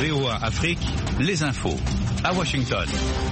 VOA Afrique, les infos. À Washington.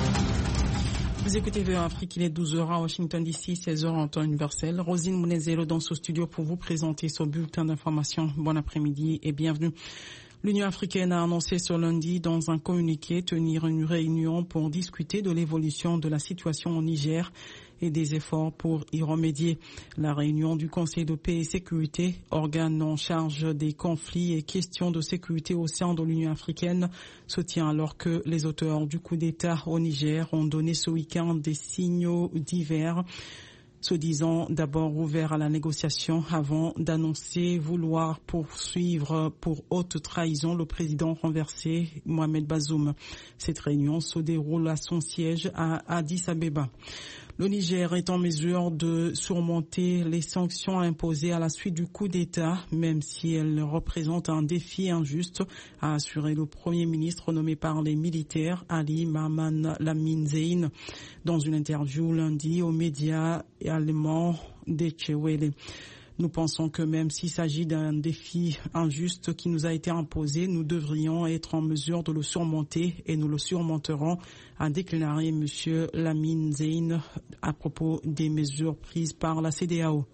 Vous écoutez VOA Afrique, il est 12h à Washington DC, 16h en temps universel. Rosine Mounezelo dans ce studio pour vous présenter son bulletin d'information. Bon après-midi et bienvenue. L'Union africaine a annoncé ce lundi dans un communiqué tenir une réunion pour discuter de l'évolution de la situation au Niger et des efforts pour y remédier. La réunion du Conseil de paix et sécurité, organe en charge des conflits et questions de sécurité au sein de l'Union africaine, se tient alors que les auteurs du coup d'État au Niger ont donné ce week-end des signaux divers, se disant d'abord ouverts à la négociation avant d'annoncer vouloir poursuivre pour haute trahison le président renversé Mohamed Bazoum. Cette réunion se déroule à son siège à Addis Abeba. Le Niger est en mesure de surmonter les sanctions imposées à la suite du coup d'État, même si elles représentent un défi injuste, a assuré le Premier ministre nommé par les militaires, Ali Mahaman Lamine Zein, dans une interview lundi aux médias allemands Deutsche. Nous pensons que même s'il s'agit d'un défi injuste qui nous a été imposé, nous devrions être en mesure de le surmonter et nous le surmonterons, a déclaré M. Lamine Zein à propos des mesures prises par la CEDEAO.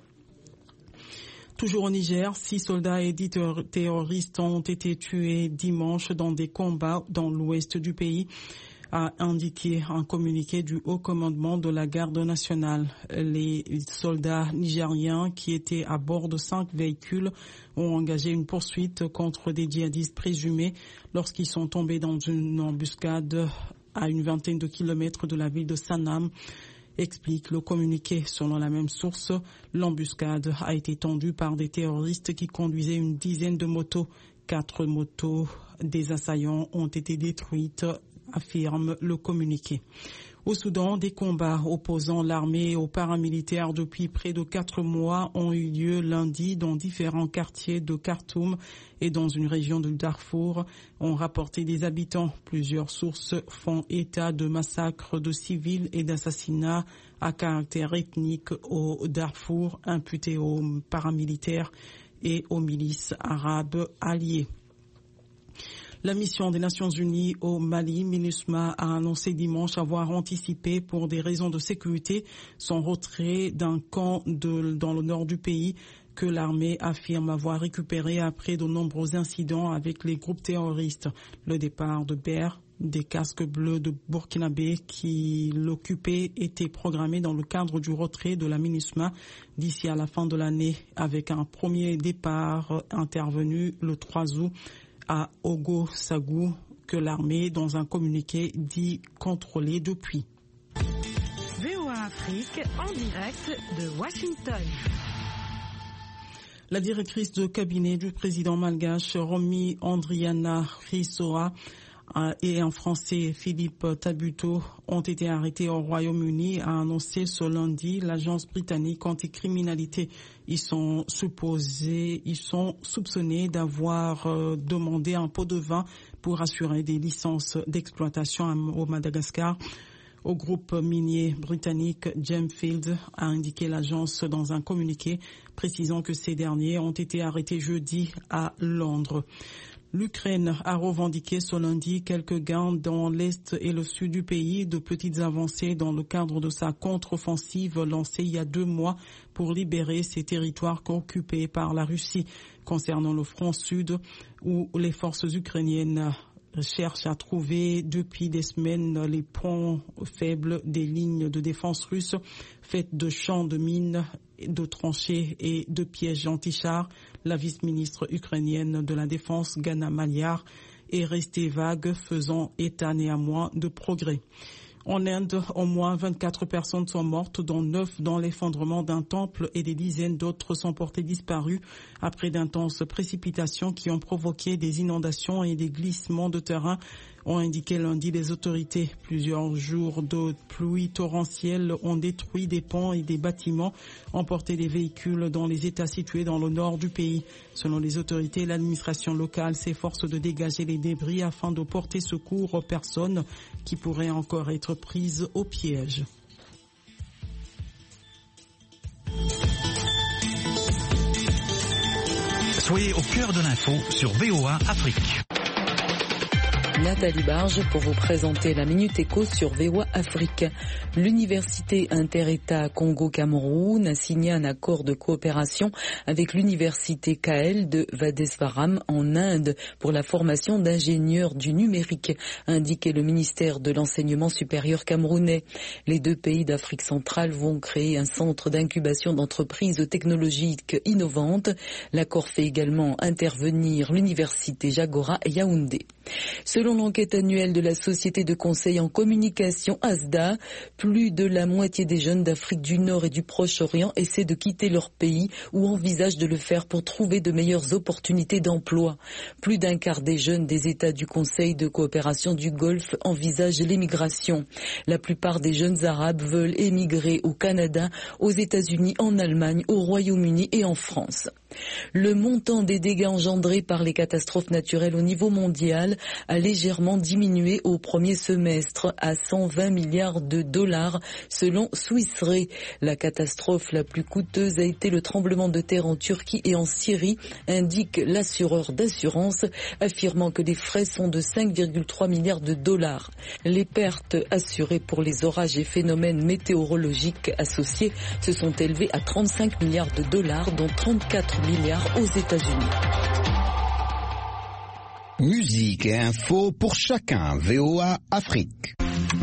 Toujours au Niger, 6 soldats et 10 terroristes ont été tués dimanche dans des combats dans l'ouest du pays, a indiqué un communiqué du haut commandement de la garde nationale. Les soldats nigériens qui étaient à bord de 5 véhicules ont engagé une poursuite contre des djihadistes présumés lorsqu'ils sont tombés dans une embuscade à une vingtaine de kilomètres de la ville de Sanam, explique le communiqué. Selon la même source, l'embuscade a été tendue par des terroristes qui conduisaient une dizaine de motos. 4 motos des assaillants ont été détruites, affirme le communiqué. Au Soudan, des combats opposant l'armée aux paramilitaires depuis près de 4 mois ont eu lieu lundi dans différents quartiers de Khartoum et dans une région de Darfour, ont rapporté des habitants. Plusieurs sources font état de massacres de civils et d'assassinats à caractère ethnique au Darfour, imputés aux paramilitaires et aux milices arabes alliées. La mission des Nations Unies au Mali, MINUSMA, a annoncé dimanche avoir anticipé pour des raisons de sécurité son retrait d'un camp dans le nord du pays que l'armée affirme avoir récupéré après de nombreux incidents avec les groupes terroristes. Le départ de Ber, des casques bleus de Burkinabé qui l'occupaient, était programmé dans le cadre du retrait de la MINUSMA d'ici à la fin de l'année, avec un premier départ intervenu le 3 août à Ogo-Sagou, que l'armée, dans un communiqué, dit contrôler depuis. VOA Afrique, en direct de Washington. La directrice de cabinet du président malgache, Romy Andriana Risora, et un Français, Philippe Tabuteau, ont été arrêtés au Royaume-Uni, a annoncé ce lundi l'agence britannique anticriminalité. Ils sont soupçonnés d'avoir demandé un pot de vin pour assurer des licences d'exploitation au Madagascar. Au groupe minier britannique Gemfield, a indiqué l'agence dans un communiqué, précisant que ces derniers ont été arrêtés jeudi à Londres. L'Ukraine a revendiqué ce lundi quelques gains dans l'est et le sud du pays, de petites avancées dans le cadre de sa contre-offensive lancée il y a 2 mois pour libérer ces territoires occupés par la Russie. Concernant le front sud, où les forces ukrainiennes cherchent à trouver depuis des semaines les points faibles des lignes de défense russes faites de champs de mines, de tranchées et de pièges anti-chars, la vice-ministre ukrainienne de la Défense, Gana Maliar, est restée vague, faisant état néanmoins de progrès. En Inde, au moins 24 personnes sont mortes, dont 9 dans l'effondrement d'un temple, et des dizaines d'autres sont portées disparues après d'intenses précipitations qui ont provoqué des inondations et des glissements de terrain, ont indiqué lundi les autorités. Plusieurs jours de pluie torrentielle ont détruit des ponts et des bâtiments, emporté des véhicules dans les États situés dans le nord du pays. Selon les autorités, l'administration locale s'efforce de dégager les débris afin de porter secours aux personnes qui pourraient encore être prises au piège. Soyez au cœur de l'info sur VOA Afrique. Nathalie Barge pour vous présenter la Minute Éco sur VOA Afrique. L'Université Inter-État Congo-Cameroun a signé un accord de coopération avec l'Université KL de Vadesvaram en Inde pour la formation d'ingénieurs du numérique, a indiqué le ministère de l'Enseignement supérieur camerounais. Les deux pays d'Afrique centrale vont créer un centre d'incubation d'entreprises technologiques innovantes. L'accord fait également intervenir l'Université Jagora et Yaoundé. Selon l'enquête annuelle de la société de conseil en communication ASDA, plus de la moitié des jeunes d'Afrique du Nord et du Proche-Orient essaient de quitter leur pays ou envisagent de le faire pour trouver de meilleures opportunités d'emploi. Plus d'un quart des jeunes des États du Conseil de coopération du Golfe envisagent l'émigration. La plupart des jeunes Arabes veulent émigrer au Canada, aux États-Unis, en Allemagne, au Royaume-Uni et en France. Le montant des dégâts engendrés par les catastrophes naturelles au niveau mondial a légèrement diminué au premier semestre à 120 milliards de dollars selon Swiss Re. La catastrophe la plus coûteuse a été le tremblement de terre en Turquie et en Syrie, indique l'assureur d'assurance, affirmant que les frais sont de 5,3 milliards de dollars. Les pertes assurées pour les orages et phénomènes météorologiques associés se sont élevées à 35 milliards de dollars, dont 34 milliards aux États-Unis. Musique et info pour chacun. VOA Afrique.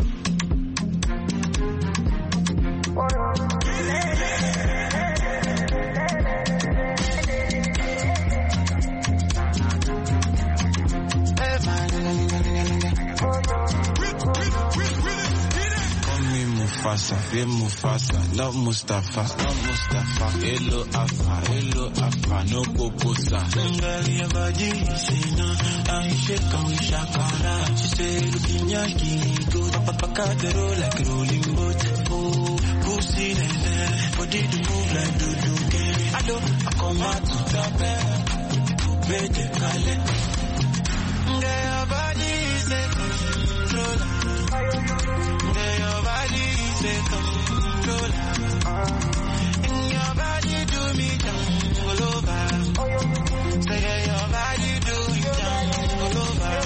Mufasa, feel Mufasa, not Mustafa, hello Afa, no Poposa. Bengali Abadi, Sina, I shake on Shakara. She say, looking yaki, go to Papacadero like a rolling boat. Oh, pussy, body to move like do Kerry. Hello, I come out to Tape, Bete Kale. Their body is a controller. Their body is a controller. In your body do me down all over. Say your body do it down all over.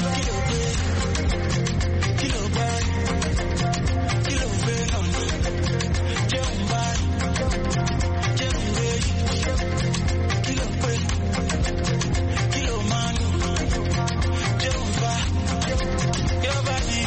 Kilo boy, Jumbai, Kilo man, Jumba, your body.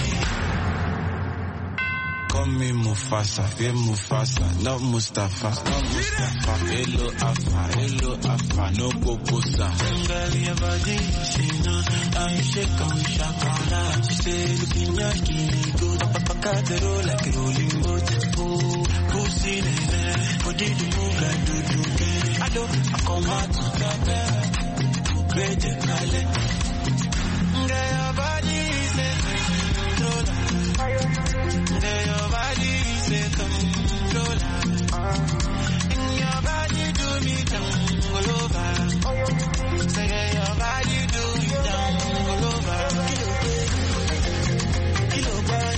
Call me Mufasa, feel Mufasa, not Mustafa, hello Afa, no Poposa. Bengali Abadi, Sina, I shake on Shakara. She say, looking yaki, go to Papacadero like a rolling boat. Oh, pussy, body to move like do Kerry. Hello, I come out to Tape, Bete Kale. Their body is a controller. Their body is a controller. In your body do me down all over. Say your body do it down all over. Kilo boy,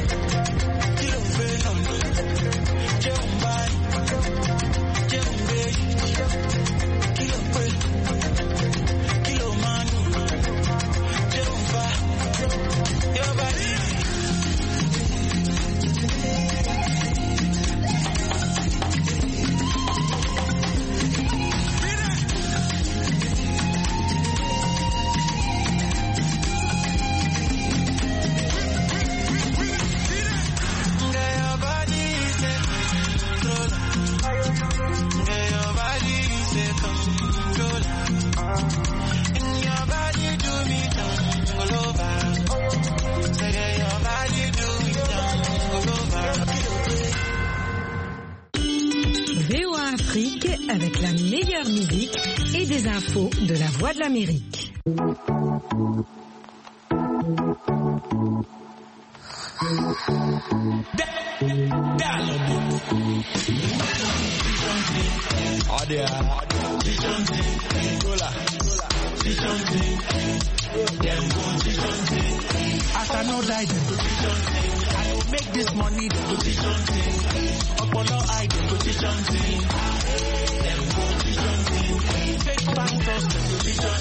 Jumbai, Kilo man, Jumba, your body. VOA Afrique avec la meilleure musique et des infos de la Voix de l'Amérique. As I know that I will make this money the position thing. Upon I the position thing. Fake bankers the position